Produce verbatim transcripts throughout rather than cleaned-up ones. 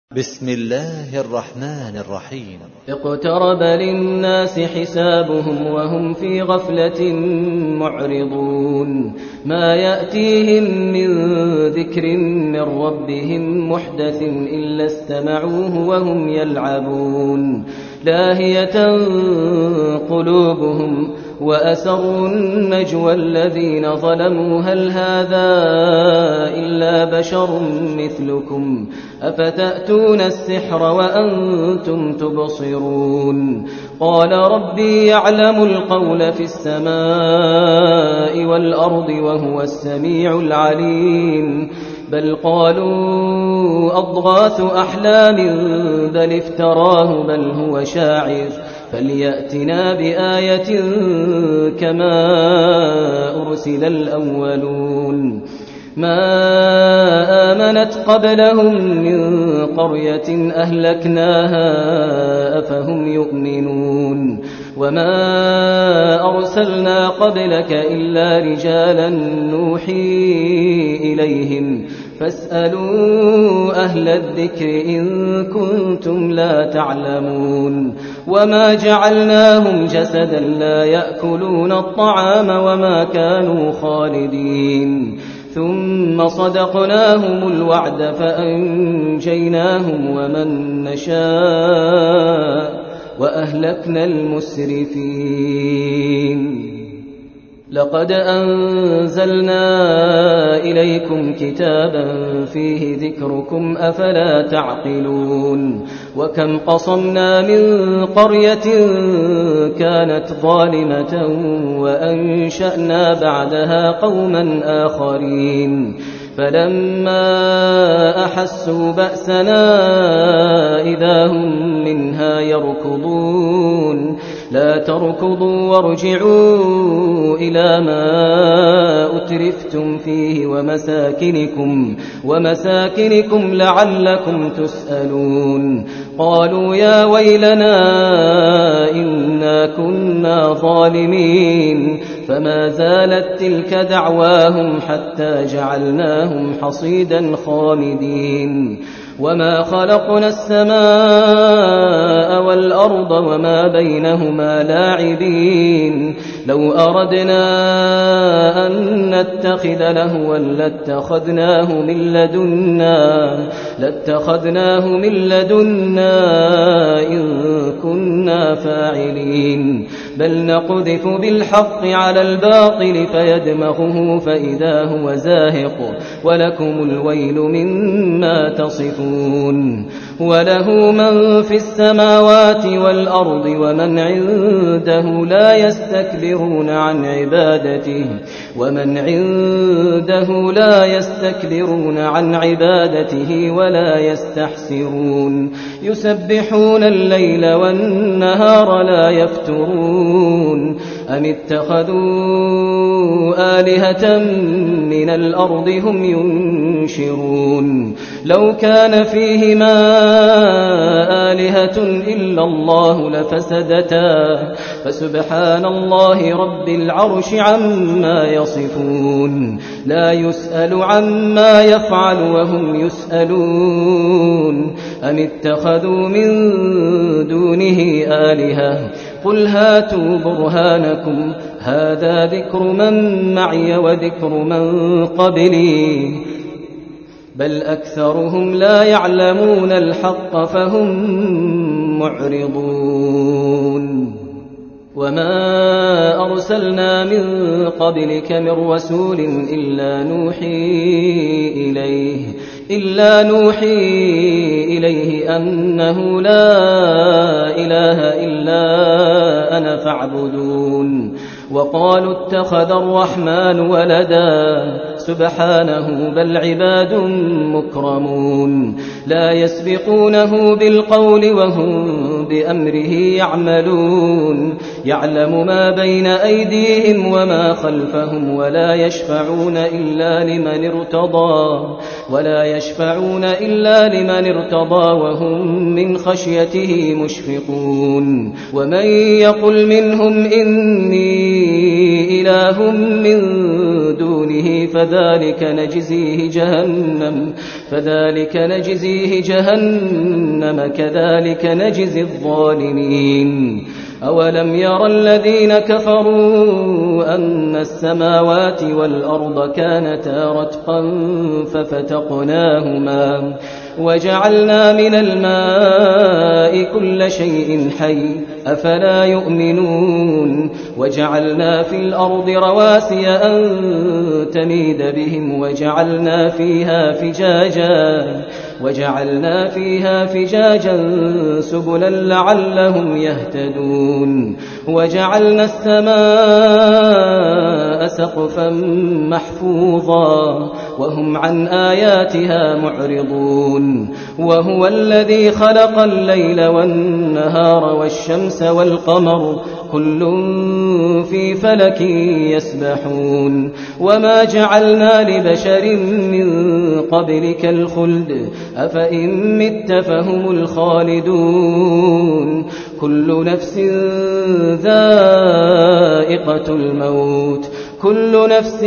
بسم الله الرحمن الرحيم. اقترب للناس حسابهم وهم في غفلة معرضون ما يأتيهم من ذكر من ربهم محدث إلا استمعوه وهم يلعبون لاهية قلوبهم وأسروا النجوى الذين ظلموا هل هذا إلا بشر مثلكم أفتأتون السحر وأنتم تبصرون قال ربي يعلم القول في السماء والأرض وهو السميع العليم بل قالوا أضغاث أحلام بل افتراه بل هو شاعر فليأتنا بآية كما أرسل الأولون ما آمنت قبلهم من قرية أهلكناها أفهم يؤمنون وما أرسلنا قبلك إلا رجالا نوحي إليهم فاسألوا أهل الذكر إن كنتم لا تعلمون وما جعلناهم جسدا لا يأكلون الطعام وما كانوا خالدين ثم صدقناهم الوعد فأنجيناهم ومن نشاء وأهلكنا المسرفين لقد أنزلنا إليكم كتابا فيه ذكركم أفلا تعقلون وكم قصمنا من قرية كانت ظالمة وأنشأنا بعدها قوما آخرين فلما أحسوا بأسنا إذا هم منها يركضون لا تركضوا وارجعوا إلى ما أترفتم فيه ومساكنكم, ومساكنكم لعلكم تسألون قالوا يا ويلنا إنا كنا ظالمين فما زالت تلك دعواهم حتى جعلناهم حصيدا خامدين وما خلقنا السماء والأرض وما بينهما لاعبين لو أردنا أن نتخذ لهوا لاتخذناه من لدنا لاتخذناه من لدنا إن كنا فاعلين بل نقذف بالحق على الباطل فيدمغه فإذا هو زاهق ولكم الويل مما تصفون وله من في السماوات والأرض ومن عنده لا يستكبرون عن عبادته ومن عنده لا يستكبرون عن عبادته ولا يستحسرون يسبحون الليل والنهار لا يفترون أم اتخذوا آلهة من الأرض هم ينشرون لو كان فيهما آلهة إلا الله لفسدتا فسبحان الله رب العرش عما يصفون لا يسأل عما يفعل وهم يسألون أم اتخذوا من دونه آلهة قل هاتوا برهانكم هذا ذكر من معي وذكر من قبلي بل أكثرهم لا يعلمون الحق فهم معرضون وما أرسلنا من قبلك من رسول إلا نوحي إليه إلا نوحي إليه أنه لا إله إلا أنا فاعبدون وقالوا اتخذ الرحمن ولدا سبحانه بل عباد مكرمون لا يسبقونه بالقول وهم بأمره يعملون يعلم ما بين أيديهم وما خلفهم ولا يشفعون إلا لمن ارتضى ولا يشفعون إلا لمن ارتضى وهم من خشيته مشفقون ومن يقل منهم إني إله من دون دونه فذلك نجزيه جهنم فذلك نجزيه جهنم كذلك نجزي الظالمين. أولم ير الذين كفروا أن السماوات والأرض كانتا رتقا ففتقناهما وجعلنا من الماء كل شيء حي أفلا يؤمنون. وجعلنا في الأرض رواسي أن تميد بهم وجعلنا فيها فجاجا وجعلنا فيها فجاجا سبلا لعلهم يهتدون. وجعلنا السماء سقفا محفوظا وهم عن آياتها معرضون. وهو الذي خلق الليل والنهار والشمس والقمر كل في فلك يسبحون. وما جعلنا لبشر من قبلك الخلد أفإن مت فهم الخالدون. كل نفس ذائقة الموت كل نفس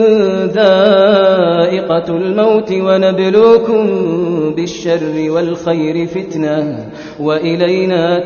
ذائقة الموت ونبلوكم بالشر والخير فتنة وإلينا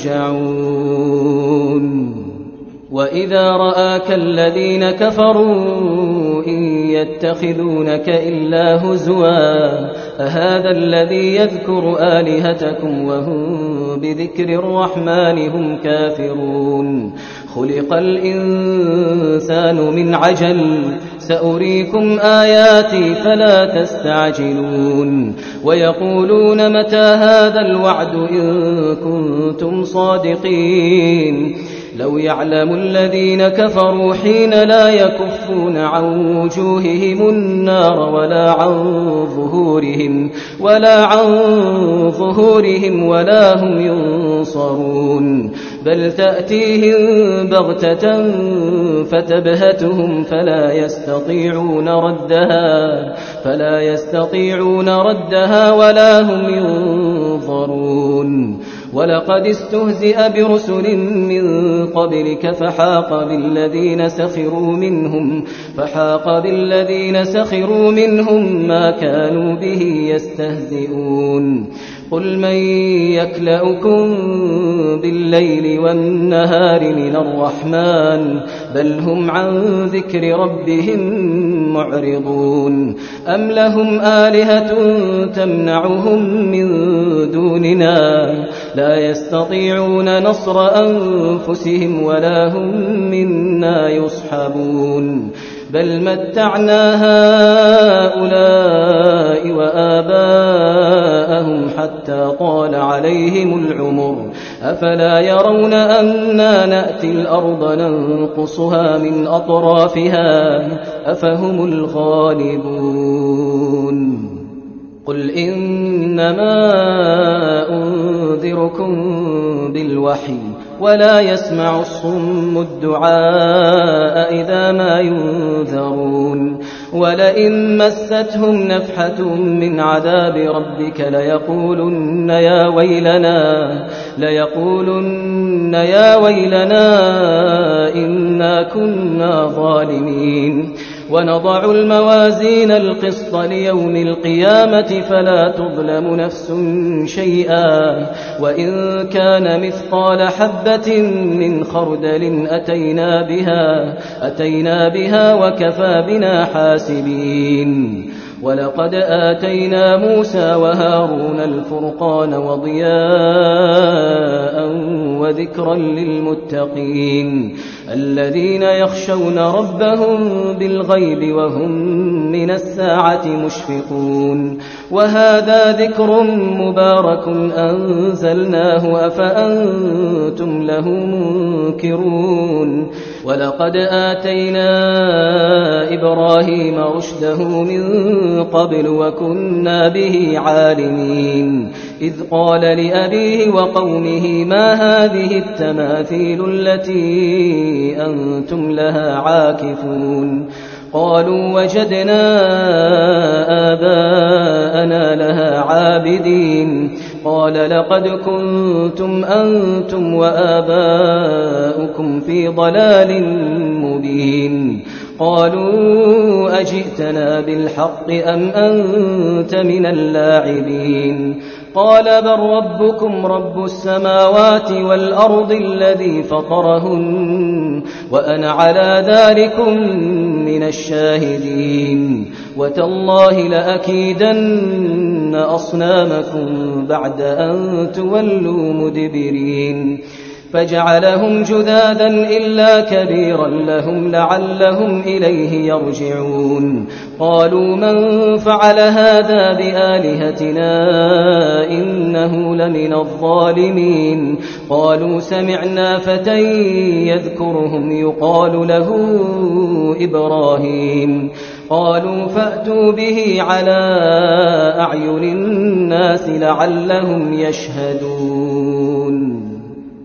ترجعون. وإذا رآك الذين كفروا إن يتخذونك إلا هزوا أهذا الذي يذكر آلهتكم وهم بذكر الرحمن هم كافرون. خلق الإنسان من عجل سأريكم آياتي فلا تستعجلون. ويقولون متى هذا الوعد إن كنتم صادقين. لو يعلم الذين كفروا حين لا يكفون عن وجوههم النار ولا عن ظهورهم ولا عن ظهورهم ولا هم ينصرون. بل تأتيهم بغتة فتبهتهم فلا يستطيعون ردها فلا يستطيعون ردها ولا هم ينظرون. ولقد استهزئ برسل من قبلك فحاق بالذين سخروا منهم فحاق بالذين سخروا منهم ما كانوا به يستهزئون. قل من يكلؤكم بالليل والنهار من الرحمن بل هم عن ذكر ربهم معرضون. أم لهم آلهة تمنعهم من دوننا لا يستطيعون نصر أنفسهم ولا هم منا يصحبون. بل متعنا هؤلاء وآباءهم حتى طال عليهم العمر أفلا يرون أنا نأتي الأرض ننقصها من أطرافها أفهم الغالبون. قل إنما أنذركم بالوحي ولا يسمع الصم الدعاء إذا ما ينذرون. ولئن مستهم نفحة من عذاب ربك ليقولن يا ويلنا ليقولن يا ويلنا إنا كنا ظالمين. ونضع الموازين القسط ليوم القيامة فلا تظلم نفس شيئا وإن كان مثقال حبة من خردل أتينا بها أتينا بها وكفى بنا حاسبين. ولقد آتينا موسى وهارون الفرقان وضياء وذكرا للمتقين الذين يخشون ربهم بالغيب وهم من الساعة مشفقون. وهذا ذكر مبارك أنزلناه أفأنتم له منكرون. ولقد آتينا إبراهيم رشده من قبل وكنا به عالمين. إذ قال لأبيه وقومه ما هذه التماثيل التي أنتم لها عاكفون. قالوا وجدنا آباءنا لها عابدين. قال لقد كنتم أنتم وآباؤكم في ضلال مبين. قالوا أجئتنا بالحق أم أنت من اللاعبين قال بل ربكم رب السماوات والأرض الذي فطرهن وأنا على ذلكم من الشاهدين وتالله لأكيدن أصنامكم بعد أن تولوا مدبرين فجعلهم جذاذا إلا كبيرا لهم لعلهم إليه يرجعون قالوا من فعل هذا بآلهتنا إنه لمن الظالمين قالوا سمعنا فتى يذكرهم يقال له إبراهيم قالوا فأتوا به على أعين الناس لعلهم يشهدون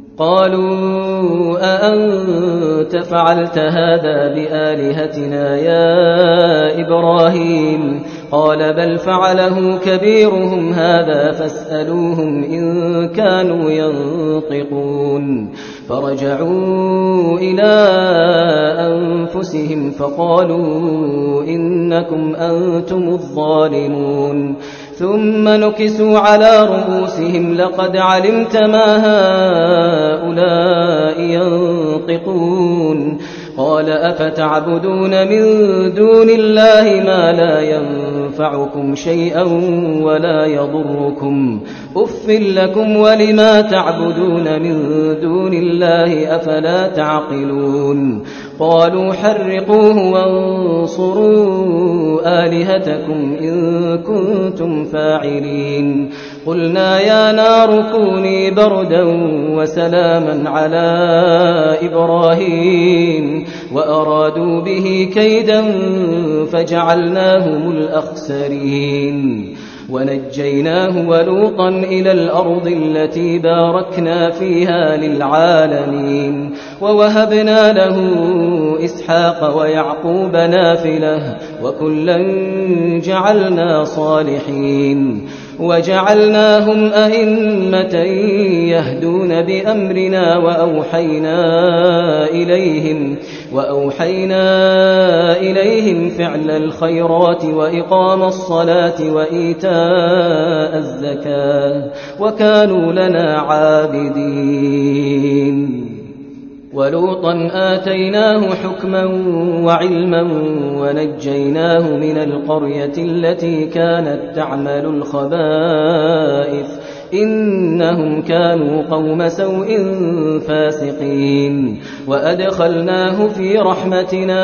قالوا أأنت فعلت هذا بآلهتنا يا إبراهيم قال بل فعله كبيرهم هذا فاسألوهم إن كانوا ينطقون فرجعوا إلى أنفسهم فقالوا إنكم أنتم الظالمون ثم نكسوا على رؤوسهم لقد علمت ما هؤلاء ينطقون قال أفتعبدون من دون الله ما لا ينفعكم شيئا ولا يضركم أف لكم ولما تعبدون من دون الله أفلا تعقلون قالوا حرقوه وانصروا آلهتكم إن كنتم فاعلين قلنا يا نار كوني بردا وسلاما على إبراهيم وأرادوا به كيدا فجعلناهم الأخسرين ونجيناه ولوطا إلى الأرض التي باركنا فيها للعالمين ووهبنا له إسحاق ويعقوب نافلة وكلا جعلنا صالحين وجعلناهم أئمة يهدون بأمرنا وأوحينا إليهم وأوحينا إليهم فعل الخيرات وإقام الصلاة وإيتاء الزكاة وكانوا لنا عابدين ولوطا آتيناه حكما وعلما ونجيناه من القرية التي كانت تعمل الخبائث إنهم كانوا قوم سوء فاسقين وأدخلناه في رحمتنا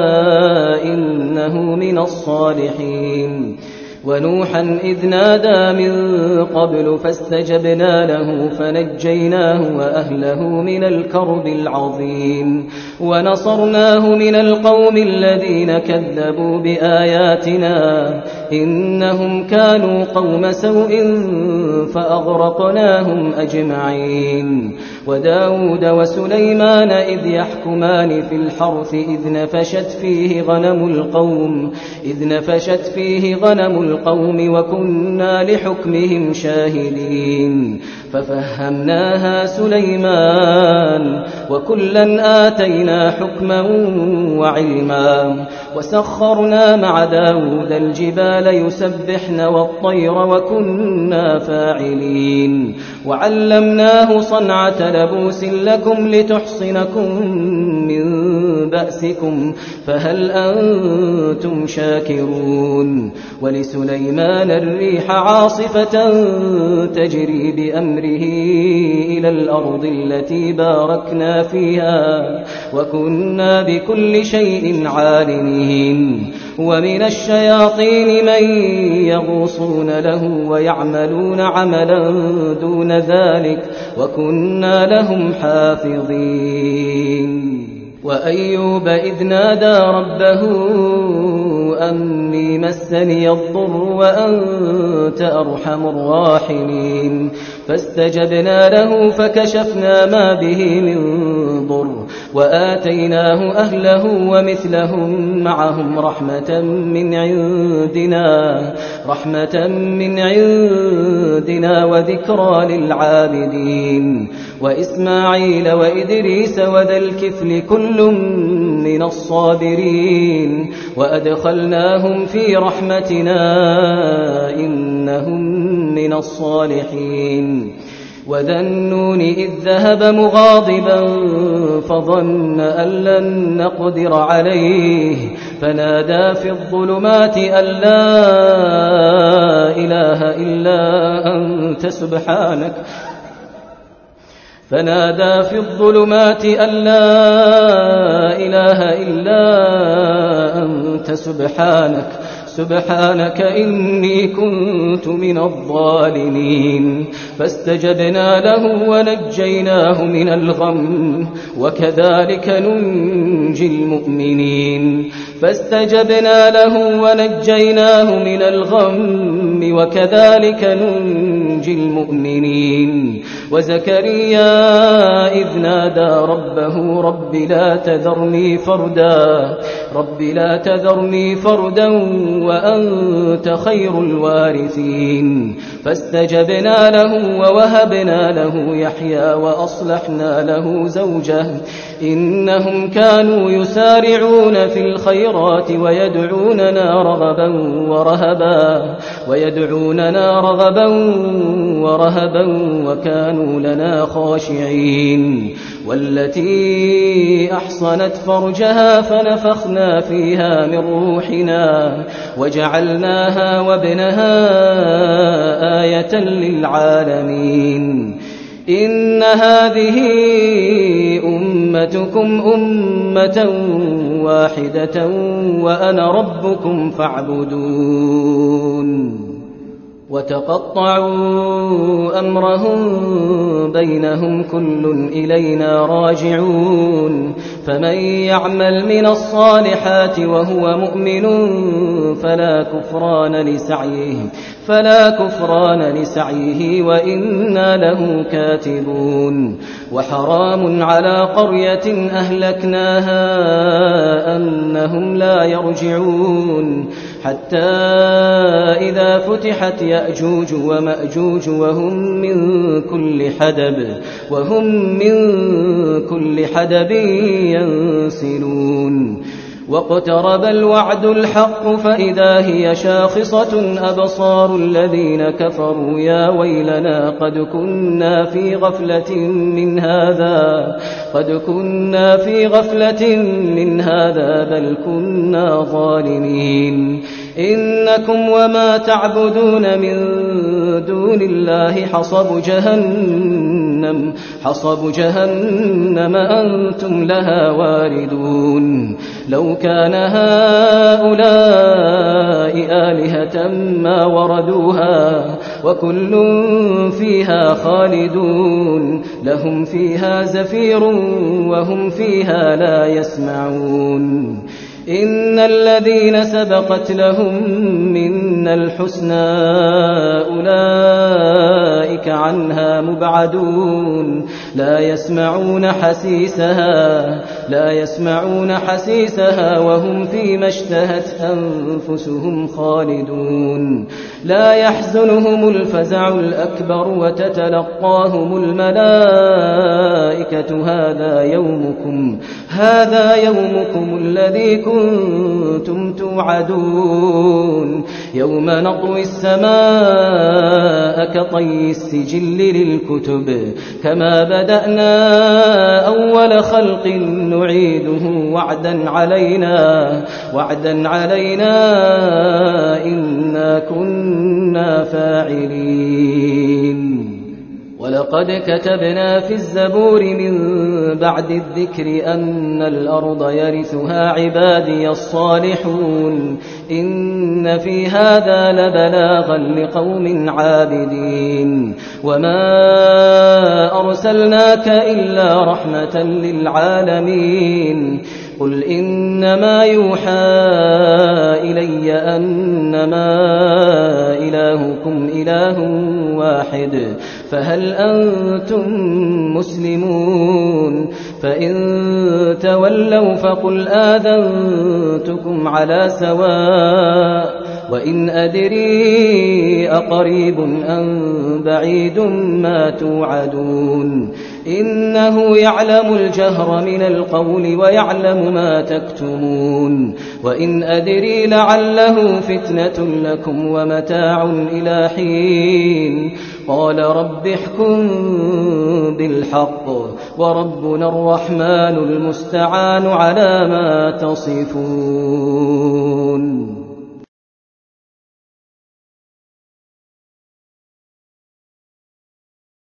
إنه من الصالحين ونوحا إذ نادى من قبل فاستجبنا له فنجيناه وأهله من الكرب العظيم ونصرناه من القوم الذين كذبوا بآياتنا إنهم كانوا قوم سوء فأغرقناهم أجمعين وداود وسليمان إذ يحكمان في الحرث إذ نفشت فيه غنم القوم إذ نفشت فيه غنم القوم وكنا لحكمهم شاهدين ففهمناها سليمان وكلا آتينا حكما وعلما وسخرنا مع داود الجبال يسبحن والطير وكنا فاعلين وعلمناه صنعة لبوس لكم لتحصنكم من بأسكم فهل أنتم شاكرون ولسليمان الريح عاصفة تجري بأمره إلى الأرض التي باركنا فيها وكنا بكل شيء عالمين ومن الشياطين من يغوصون له ويعملون عملا دون ذلك وكنا لهم حافظين وأيوب إذ نادى ربه أني مسني الضر وأنت أرحم الراحمين فاستجبنا له فكشفنا ما به من ضر وآتيناه أهله ومثلهم معهم رحمة من عندنا رحمة من عندنا وذكرى للعابدين وإسماعيل وإدريس وذا الكفل كل من الصابرين وأدخلناهم في رحمتنا إنهم من الصالحين وذا النون إذ ذهب مغاضبا فظن أن لن نقدر عليه فنادى في الظلمات أن لا إله إلا أنت سبحانك فنادى في الظلمات أن لا إله إلا أنت سبحانك سبحانك إني كنت من الظالمين فاستجبنا له ونجيناه من الغم وكذلك ننجي المؤمنين فاستجبنا له ونجيناه من الغم وكذلك ننجي المؤمنين وزكريا إذ نادى ربه رب لا تذرني فردا رب لا تذرني فردا وأنت خير الوارثين فاستجبنا له ووهبنا له يحيى وأصلحنا له زوجه إنهم كانوا يسارعون في الخيرات ويدعوننا رغبا ورهبا ويدعوننا رغبا ورهبا وكانوا لنا خاشعين والتي أحصنت فرجها فنفخنا فيها من روحنا وجعلناها وابنها آية للعالمين إن هذه أمتكم أمة واحدة وأنا ربكم فاعبدون وتقطعوا أمرهم بينهم كل إلينا راجعون فمن يعمل من الصالحات وهو مؤمن فلا كفران لسعيه فلا كفران لسعيه وإنا له كاتبون وحرام على قرية أهلكناها أنهم لا يرجعون حتى إذا فتحت يأجوج ومأجوج وهم من كل حدب وهم من كل حدب ينسلون واقترب الوعد الحق فإذا هي شاخصة أبصار الذين كفروا يا ويلنا قد كنا في غفلة من هذا قد كنا في غفلة من هذا بل كنا ظالمين إنكم وما تعبدون من دون الله حصب جهنم حصب جهنم أنتم لها واردون لو كان هؤلاء آلهة ما وردوها وكل فيها خالدون لهم فيها زفير وهم فيها لا يسمعون إن الذين سبقت لهم منا الحسنى أولئك عنها مبعدون لا يسمعون حسيسها لا يسمعون حسيسها وهم فيما اشتهت أنفسهم خالدون لا يحزنهم الفزع الأكبر وتتلقاهم الملائكة هذا يومكم هذا يومكم الذي كنتم توعدون يوم نطوي السماء كطي السجل للكتب كما بدأنا أول خلق نعيده وعدا علينا وعدا علينا إنا كنا فاعلين ولقد كتبنا في الزبور من بعد الذكر أن الأرض يرثها عبادي الصالحون إن في هذا لبلاغا لقوم عابدين وما أرسلناك إلا رحمة للعالمين قل إنما يوحى إلي أنما إلهكم إله واحد فهل أنتم مسلمون فإن تولوا فقل آذنتكم على سواء وإن أدري أقريب أم بعيد ما توعدون إنه يعلم الجهر من القول ويعلم ما تكتمون وإن أدري لعله فتنة لكم ومتاع إلى حين قال رب احكم بالحق وربنا الرحمن المستعان على ما تصفون.